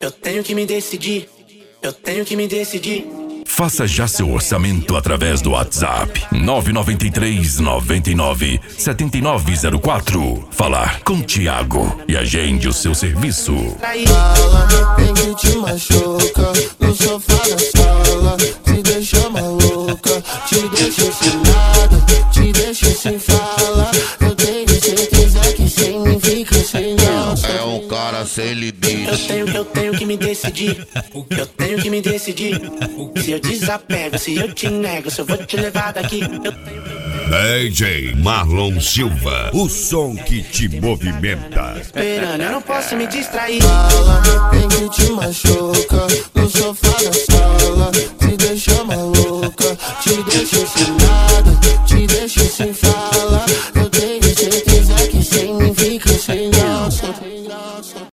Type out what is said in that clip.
Eu tenho que me decidir. Eu tenho que me decidir. Faça já seu orçamento através do WhatsApp 993 99 7904. Falar com Thiago e agende o seu serviço. Fala, vem que te machuca no sofá da sala, te deixa maluca, te deixa ensinada, te deixa sem fala. Eu tenho certeza que sem mim fica sem graça. É um cara sem limite. Eu tenho que me decidir. Eu tenho que me decidir. Se eu desapego, se eu te nego, se eu vou te levar daqui. DJ Marlon Silva, o som que te movimenta. Esperando, eu não posso me distrair. Fala, vem que te machuca no sofá da sala, te deixa maluca, te deixa ensinada,